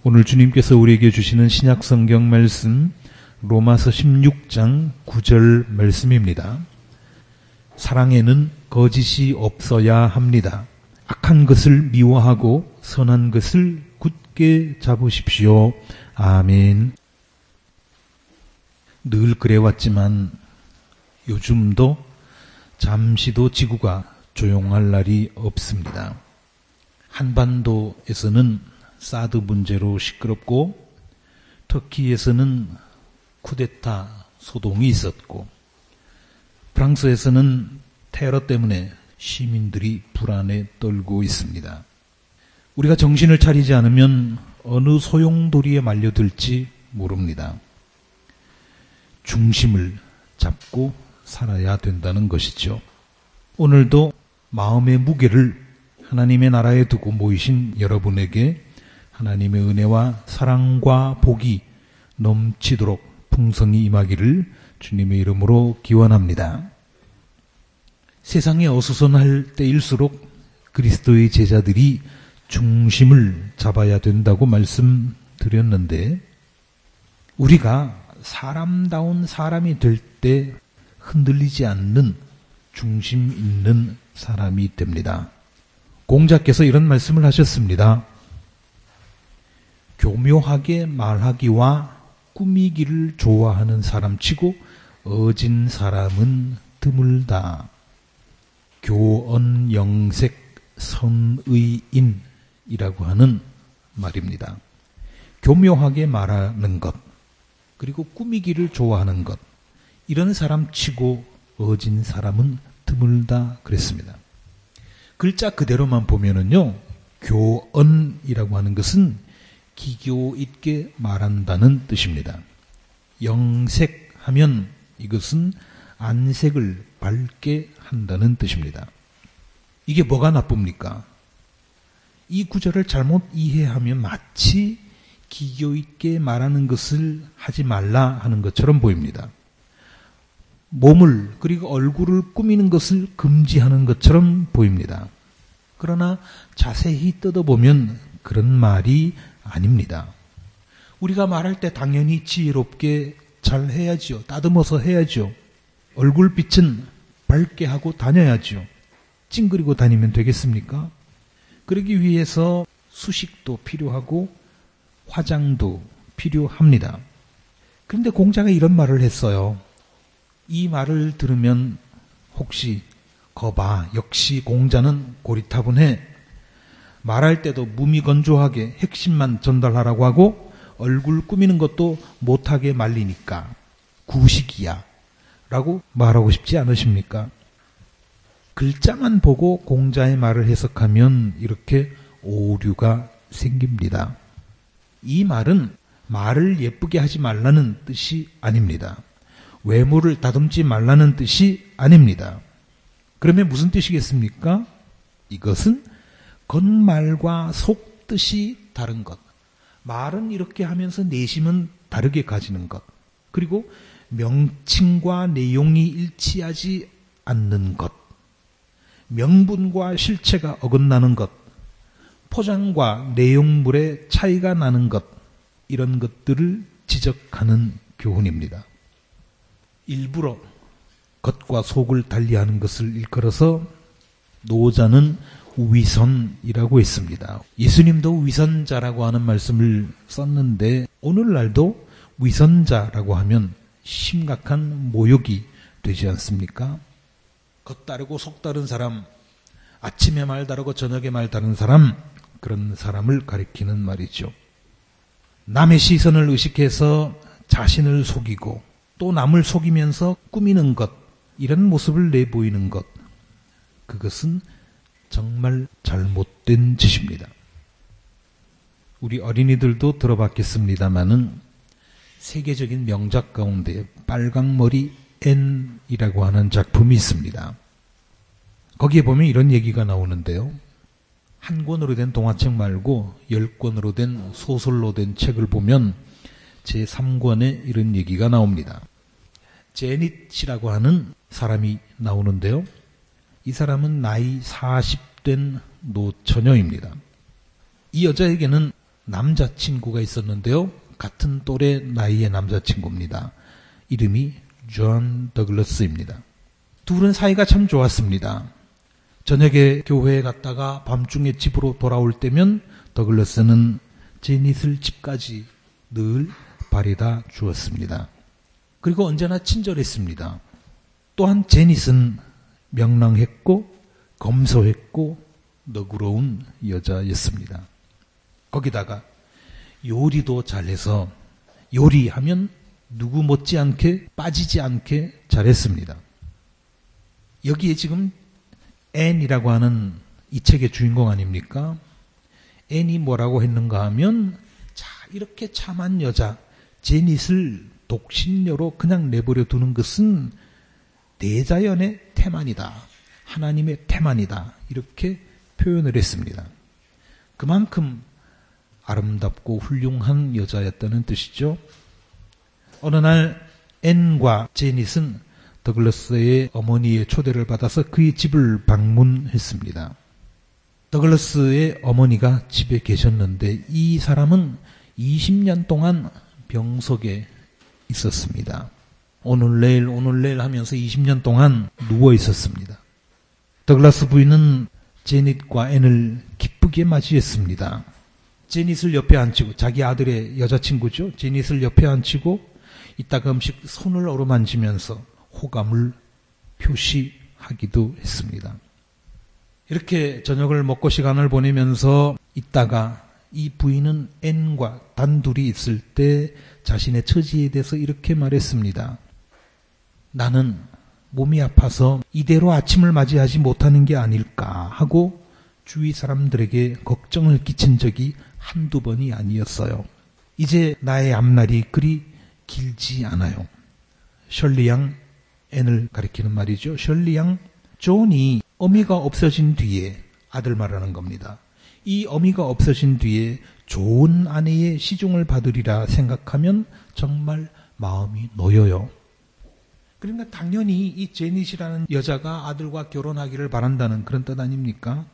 오늘 주님께서 우리에게 주시는 신약성경 말씀 로마서 16장 9절 말씀입니다. 사랑에는 거짓이 없어야 합니다. 악한 것을 미워하고 선한 것을 굳게 잡으십시오. 아멘. 늘 그래왔지만 요즘도 잠시도 지구가 조용할 날이 없습니다. 한반도에서는 사드 문제로 시끄럽고 터키에서는 쿠데타 소동이 있었고 프랑스에서는 테러 때문에 시민들이 불안에 떨고 있습니다. 우리가 정신을 차리지 않으면 어느 소용돌이에 말려들지 모릅니다. 중심을 잡고 살아야 된다는 것이죠. 오늘도 마음의 무게를 하나님의 나라에 두고 모이신 여러분에게 하나님의 은혜와 사랑과 복이 넘치도록 풍성히 임하기를 주님의 이름으로 기원합니다. 세상에 어수선할 때일수록 그리스도의 제자들이 중심을 잡아야 된다고 말씀드렸는데 우리가 사람다운 사람이 될 때 흔들리지 않는 중심 있는 사람이 됩니다. 공자께서 이런 말씀을 하셨습니다. 교묘하게 말하기와 꾸미기를 좋아하는 사람치고 어진 사람은 드물다. 교언영색 선의인이라고 하는 말입니다. 교묘하게 말하는 것, 그리고 꾸미기를 좋아하는 것, 이런 사람치고 어진 사람은 드물다 그랬습니다. 글자 그대로만 보면은요, 교언이라고 하는 것은 기교 있게 말한다는 뜻입니다. 영색하면 이것은 안색을 밝게 한다는 뜻입니다. 이게 뭐가 나쁩니까? 이 구절을 잘못 이해하면 마치 기교 있게 말하는 것을 하지 말라 하는 것처럼 보입니다. 몸을 그리고 얼굴을 꾸미는 것을 금지하는 것처럼 보입니다. 그러나 자세히 뜯어보면 그런 말이 아닙니다. 우리가 말할 때 당연히 지혜롭게 잘 해야죠. 따듬어서 해야죠. 얼굴빛은 밝게 하고 다녀야죠. 찡그리고 다니면 되겠습니까? 그러기 위해서 수식도 필요하고 화장도 필요합니다. 그런데 공자가 이런 말을 했어요. 이 말을 들으면 혹시 거봐, 역시 공자는 고리타분해. 말할 때도 무미건조하게 핵심만 전달하라고 하고 얼굴 꾸미는 것도 못하게 말리니까 구식이야 라고 말하고 싶지 않으십니까? 글자만 보고 공자의 말을 해석하면 이렇게 오류가 생깁니다. 이 말은 말을 예쁘게 하지 말라는 뜻이 아닙니다. 외모를 다듬지 말라는 뜻이 아닙니다. 그러면 무슨 뜻이겠습니까? 이것은 겉말과 속뜻이 다른 것. 말은 이렇게 하면서 내심은 다르게 가지는 것. 그리고 명칭과 내용이 일치하지 않는 것. 명분과 실체가 어긋나는 것. 포장과 내용물의 차이가 나는 것. 이런 것들을 지적하는 교훈입니다. 일부러 겉과 속을 달리하는 것을 일컬어서 노자는 위선이라고 했습니다. 예수님도 위선자라고 하는 말씀을 썼는데 오늘날도 위선자라고 하면 심각한 모욕이 되지 않습니까? 겉 다르고 속 다른 사람, 아침에 말 다르고 저녁에 말 다른 사람, 그런 사람을 가리키는 말이죠. 남의 시선을 의식해서 자신을 속이고 또 남을 속이면서 꾸미는 것, 이런 모습을 내보이는 것, 그것은 정말 잘못된 짓입니다. 우리 어린이들도 들어봤겠습니다마는 세계적인 명작 가운데 빨강머리 앤이라고 하는 작품이 있습니다. 거기에 보면 이런 얘기가 나오는데요. 한 권으로 된 동화책 말고 10권으로 된 소설로 된 책을 보면 제3권에 이런 얘기가 나옵니다. 제닛이라고 하는 사람이 나오는데요. 이 사람은 나이 40된 노처녀입니다. 이 여자에게는 남자친구가 있었는데요. 같은 또래 나이의 남자친구입니다. 이름이 존 더글러스입니다. 둘은 사이가 참 좋았습니다. 저녁에 교회에 갔다가 밤중에 집으로 돌아올 때면 더글러스는 제닛을 집까지 늘 바래다 주었습니다. 그리고 언제나 친절했습니다. 또한 제닛은 명랑했고 검소했고 너그러운 여자였습니다. 거기다가 요리도 잘해서 요리하면 누구 못지않게 빠지지 않게 잘했습니다. 여기에 지금 앤이라고 하는 이 책의 주인공 아닙니까? 앤이 뭐라고 했는가 하면 자, 이렇게 참한 여자 제닛을 독신녀로 그냥 내버려 두는 것은 대자연의 태만이다. 하나님의 태만이다. 이렇게 표현을 했습니다. 그만큼 아름답고 훌륭한 여자였다는 뜻이죠. 어느 날 앤과 제닛은 더글러스의 어머니의 초대를 받아서 그의 집을 방문했습니다. 더글러스의 어머니가 집에 계셨는데 이 사람은 20년 동안 병석에 있었습니다. 오늘 내일 하면서 20년 동안 누워 있었습니다. 더글러스 부인은 제닛과 앤을 기쁘게 맞이했습니다. 제닛을 옆에 앉히고 자기 아들의 여자친구죠. 제닛을 옆에 앉히고 이따금씩 손을 어루만지면서 호감을 표시하기도 했습니다. 이렇게 저녁을 먹고 시간을 보내면서 있다가 이 부인은 앤과 단둘이 있을 때 자신의 처지에 대해서 이렇게 말했습니다. 나는 몸이 아파서 이대로 아침을 맞이하지 못하는 게 아닐까 하고 주위 사람들에게 걱정을 끼친 적이 한두 번이 아니었어요. 이제 나의 앞날이 그리 길지 않아요. 셜리 양, 앤을 가리키는 말이죠. 셜리 양, 존이 어미가 없어진 뒤에 아들 말하는 겁니다. 이 어미가 없어진 뒤에 좋은 아내의 시중을 받으리라 생각하면 정말 마음이 놓여요. 그러니까 당연히 이 제닛이라는 여자가 아들과 결혼하기를 바란다는 그런 뜻 아닙니까?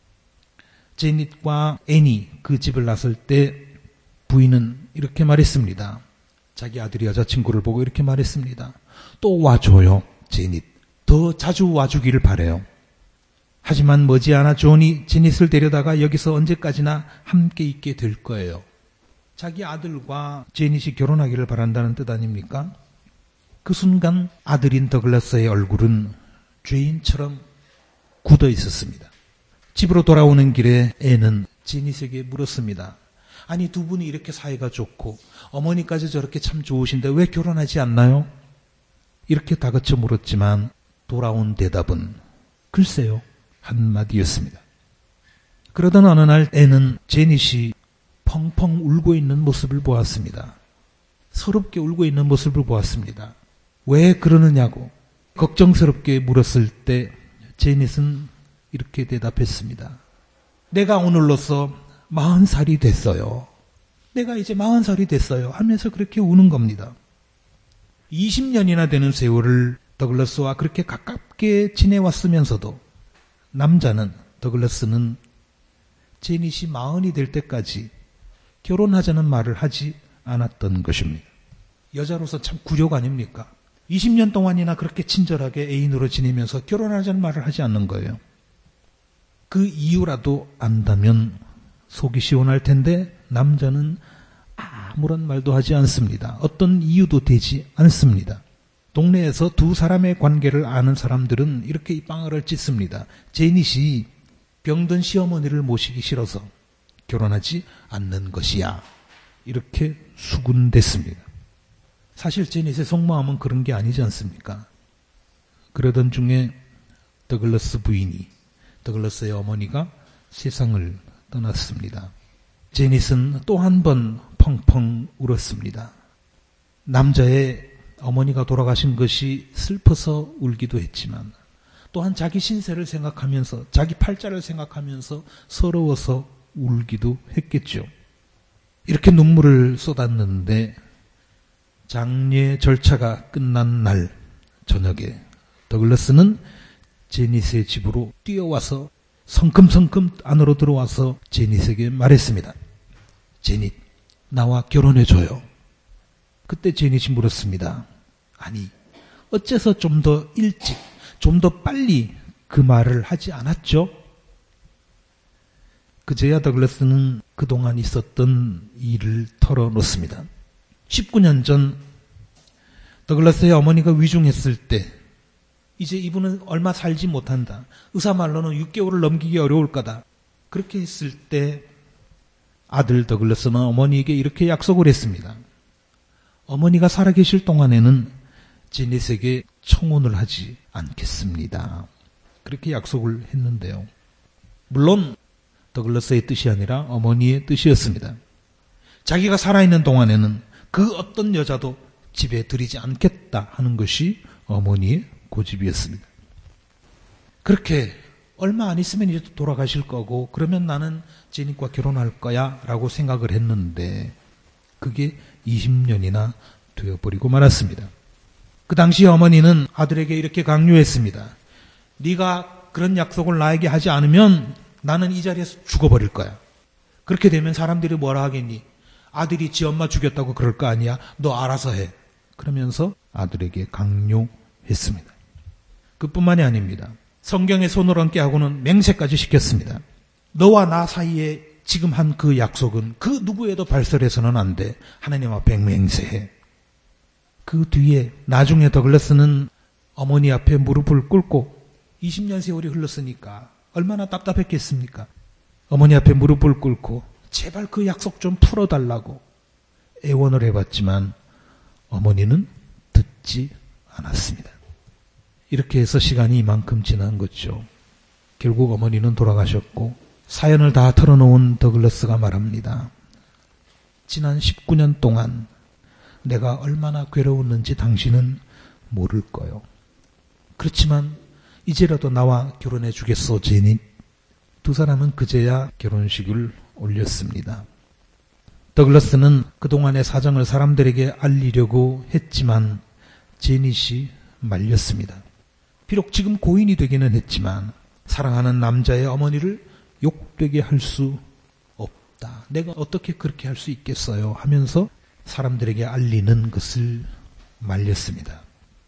제닛과 앤이 그 집을 나설 때 부인은 이렇게 말했습니다. 자기 아들이 여자친구를 보고 이렇게 말했습니다. 또 와줘요, 제닛. 더 자주 와주기를 바래요. 하지만 머지않아 존이 제닛을 데려다가 여기서 언제까지나 함께 있게 될 거예요. 자기 아들과 제닛이 결혼하기를 바란다는 뜻 아닙니까? 그 순간 아들인 더글러스의 얼굴은 죄인처럼 굳어 있었습니다. 집으로 돌아오는 길에 앤은 제닛에게 물었습니다. 아니, 두 분이 이렇게 사이가 좋고 어머니까지 저렇게 참 좋으신데 왜 결혼하지 않나요? 이렇게 다그쳐 물었지만 돌아온 대답은 글쎄요, 한마디였습니다. 그러던 어느 날 앤은 제닛이 펑펑 울고 있는 모습을 보았습니다. 서럽게 울고 있는 모습을 보았습니다. 왜 그러느냐고 걱정스럽게 물었을 때 제닛은 이렇게 대답했습니다. 내가 오늘로써 40살이 됐어요. 내가 이제 40살이 됐어요. 하면서 그렇게 우는 겁니다. 20년이나 되는 세월을 더글러스와 그렇게 가깝게 지내왔으면서도 남자는, 더글러스는 제닛이 40이 될 때까지 결혼하자는 말을 하지 않았던 것입니다. 여자로서 참 굴욕 아닙니까? 20년 동안이나 그렇게 친절하게 애인으로 지내면서 결혼하자는 말을 하지 않는 거예요. 그 이유라도 안다면 속이 시원할 텐데 남자는 아무런 말도 하지 않습니다. 어떤 이유도 되지 않습니다. 동네에서 두 사람의 관계를 아는 사람들은 이렇게 이 방아를 찢습니다. 제닛이 병든 시어머니를 모시기 싫어서 결혼하지 않는 것이야. 이렇게 수군댔습니다. 사실 제닛의 속마음은 그런 게 아니지 않습니까? 그러던 중에 더글러스 부인이, 더글러스의 어머니가 세상을 떠났습니다. 제닛은 또 한 번 펑펑 울었습니다. 남자의 어머니가 돌아가신 것이 슬퍼서 울기도 했지만 또한 자기 신세를 생각하면서 자기 팔자를 생각하면서 서러워서 울기도 했겠죠. 이렇게 눈물을 쏟았는데 장례 절차가 끝난 날 저녁에 더글러스는 제닛의 집으로 뛰어와서 성큼성큼 안으로 들어와서 제닛에게 말했습니다. 제닛, 나와 결혼해줘요. 그때 제닛이 물었습니다. 아니, 어째서 좀 더 일찍, 좀 더 빨리 그 말을 하지 않았죠? 그제야 더글라스는 그동안 있었던 일을 털어놓습니다. 19년 전 더글라스의 어머니가 위중했을 때 이제 이분은 얼마 살지 못한다. 의사 말로는 6개월을 넘기기 어려울 거다. 그렇게 했을 때 아들 더글라스는 어머니에게 이렇게 약속을 했습니다. 어머니가 살아계실 동안에는 제닛에게 청혼을 하지 않겠습니다. 그렇게 약속을 했는데요. 물론 더글라스의 뜻이 아니라 어머니의 뜻이었습니다. 자기가 살아있는 동안에는 그 어떤 여자도 집에 들이지 않겠다 하는 것이 어머니의 고집이었습니다. 그렇게 얼마 안 있으면 이제 돌아가실 거고 그러면 나는 제닛과 결혼할 거야 라고 생각을 했는데 그게 20년이나 되어버리고 말았습니다. 그 당시 어머니는 아들에게 이렇게 강요했습니다. 네가 그런 약속을 나에게 하지 않으면 나는 이 자리에서 죽어버릴 거야. 그렇게 되면 사람들이 뭐라 하겠니? 아들이 지 엄마 죽였다고 그럴 거 아니야? 너 알아서 해. 그러면서 아들에게 강요했습니다. 그뿐만이 아닙니다. 성경에 손을 얹게 하고는 맹세까지 시켰습니다. 너와 나 사이에 지금 한 그 약속은 그 누구에도 발설해서는 안 돼. 하나님 앞에 맹세해. 그 뒤에 나중에 더글라스는 어머니 앞에 무릎을 꿇고 20년 세월이 흘렀으니까 얼마나 답답했겠습니까? 어머니 앞에 무릎을 꿇고 제발 그 약속 좀 풀어달라고 애원을 해봤지만 어머니는 듣지 않았습니다. 이렇게 해서 시간이 이만큼 지난 거죠. 결국 어머니는 돌아가셨고 사연을 다 털어놓은 더글라스가 말합니다. 지난 19년 동안 내가 얼마나 괴로웠는지 당신은 모를 거요. 그렇지만 이제라도 나와 결혼해 주겠소, 제닛. 두 사람은 그제야 결혼식을 올렸습니다. 더글라스는 그동안의 사정을 사람들에게 알리려고 했지만 제닛이 말렸습니다. 비록 지금 고인이 되기는 했지만 사랑하는 남자의 어머니를 욕되게 할 수 없다. 내가 어떻게 그렇게 할 수 있겠어요? 하면서 사람들에게 알리는 것을 말렸습니다.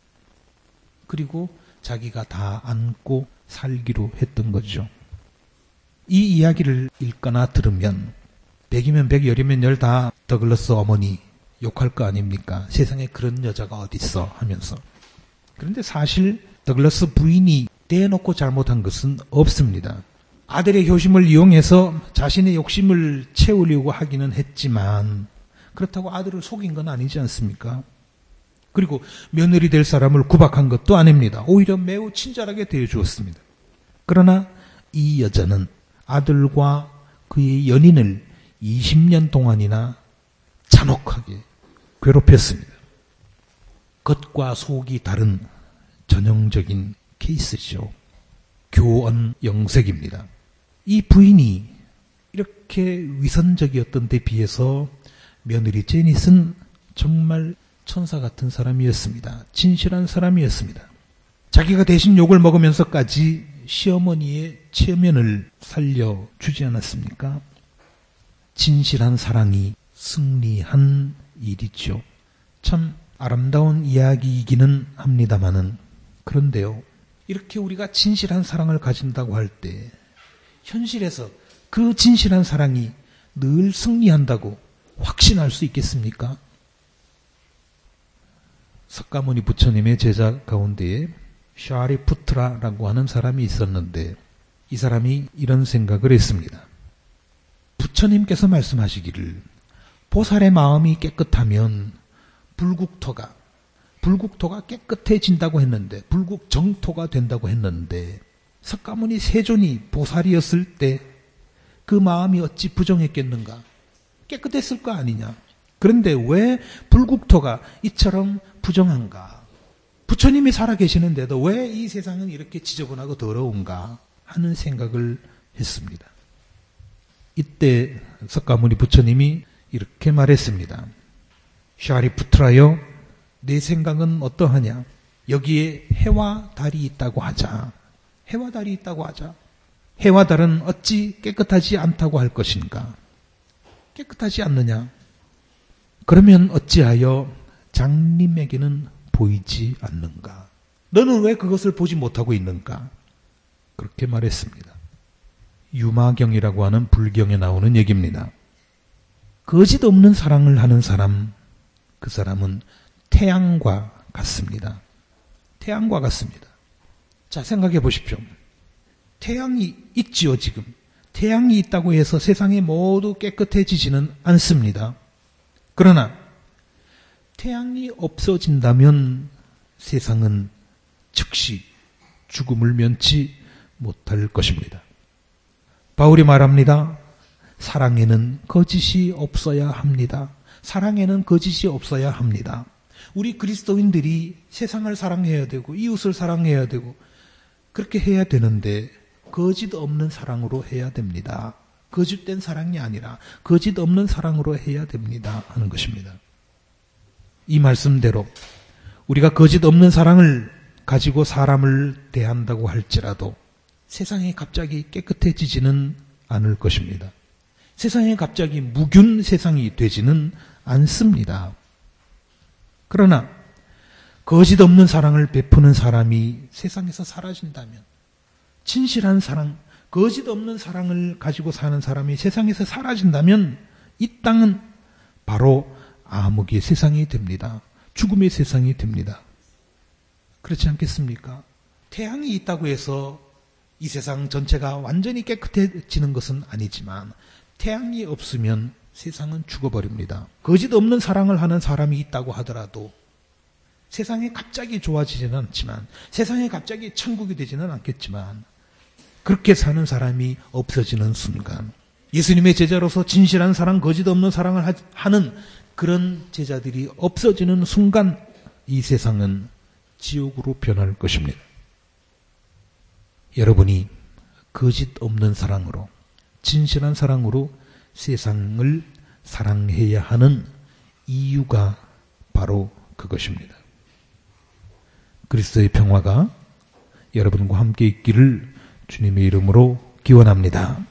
그리고 자기가 다 안고 살기로 했던 거죠. 이 이야기를 읽거나 들으면 100이면 100, 10이면 10 다 더글라스 어머니 욕할 거 아닙니까? 세상에 그런 여자가 어딨어 하면서. 그런데 사실 더글라스 부인이 대놓고 잘못한 것은 없습니다. 아들의 효심을 이용해서 자신의 욕심을 채우려고 하기는 했지만 그렇다고 아들을 속인 건 아니지 않습니까? 그리고 며느리 될 사람을 구박한 것도 아닙니다. 오히려 매우 친절하게 대해주었습니다. 그러나 이 여자는 아들과 그의 연인을 20년 동안이나 잔혹하게 괴롭혔습니다. 겉과 속이 다른 전형적인 케이스죠. 교원 영색입니다. 이 부인이 이렇게 위선적이었던 데 비해서 며느리 제닛은 정말 천사 같은 사람이었습니다. 진실한 사람이었습니다. 자기가 대신 욕을 먹으면서까지 시어머니의 체면을 살려주지 않았습니까? 진실한 사랑이 승리한 일이죠. 참 아름다운 이야기이기는 합니다마는 그런데요. 이렇게 우리가 진실한 사랑을 가진다고 할 때 현실에서 그 진실한 사랑이 늘 승리한다고 확신할 수 있겠습니까? 석가모니 부처님의 제자 가운데에 샤리푸트라라고 하는 사람이 있었는데 이 사람이 이런 생각을 했습니다. 부처님께서 말씀하시기를 보살의 마음이 깨끗하면 불국토가 깨끗해진다고 했는데 불국정토가 된다고 했는데 석가모니 세존이 보살이었을 때 그 마음이 어찌 부정했겠는가? 깨끗했을 거 아니냐? 그런데 왜 불국토가 이처럼 부정한가? 부처님이 살아계시는데도 왜 이 세상은 이렇게 지저분하고 더러운가? 하는 생각을 했습니다. 이때 석가모니 부처님이 이렇게 말했습니다. 샤리푸트라여, 내 생각은 어떠하냐? 여기에 해와 달이 있다고 하자. 해와 달이 있다고 하자. 해와 달은 어찌 깨끗하지 않다고 할 것인가? 깨끗하지 않느냐? 그러면 어찌하여 장님에게는 보이지 않는가? 너는 왜 그것을 보지 못하고 있는가? 그렇게 말했습니다. 유마경이라고 하는 불경에 나오는 얘기입니다. 거짓 없는 사랑을 하는 사람, 그 사람은 태양과 같습니다. 태양과 같습니다. 자, 생각해 보십시오. 태양이 있지요, 지금. 태양이 있다고 해서 세상이 모두 깨끗해지지는 않습니다. 그러나 태양이 없어진다면 세상은 즉시 죽음을 면치 못할 것입니다. 바울이 말합니다. 사랑에는 거짓이 없어야 합니다. 사랑에는 거짓이 없어야 합니다. 우리 그리스도인들이 세상을 사랑해야 되고 이웃을 사랑해야 되고 그렇게 해야 되는데 거짓 없는 사랑으로 해야 됩니다. 거짓된 사랑이 아니라 거짓 없는 사랑으로 해야 됩니다 하는 것입니다. 이 말씀대로 우리가 거짓 없는 사랑을 가지고 사람을 대한다고 할지라도 세상이 갑자기 깨끗해지지는 않을 것입니다. 세상이 갑자기 무균 세상이 되지는 않습니다. 그러나 거짓 없는 사랑을 베푸는 사람이 세상에서 사라진다면, 진실한 사랑, 거짓 없는 사랑을 가지고 사는 사람이 세상에서 사라진다면 이 땅은 바로 암흑의 세상이 됩니다. 죽음의 세상이 됩니다. 그렇지 않겠습니까? 태양이 있다고 해서 이 세상 전체가 완전히 깨끗해지는 것은 아니지만 태양이 없으면 세상은 죽어버립니다. 거짓 없는 사랑을 하는 사람이 있다고 하더라도 세상이 갑자기 좋아지지는 않지만, 세상이 갑자기 천국이 되지는 않겠지만, 그렇게 사는 사람이 없어지는 순간, 예수님의 제자로서 진실한 사랑, 거짓 없는 사랑을 하는 그런 제자들이 없어지는 순간 이 세상은 지옥으로 변할 것입니다. 여러분이 거짓 없는 사랑으로, 진실한 사랑으로 세상을 사랑해야 하는 이유가 바로 그것입니다. 그리스도의 평화가 여러분과 함께 있기를 주님의 이름으로 기원합니다.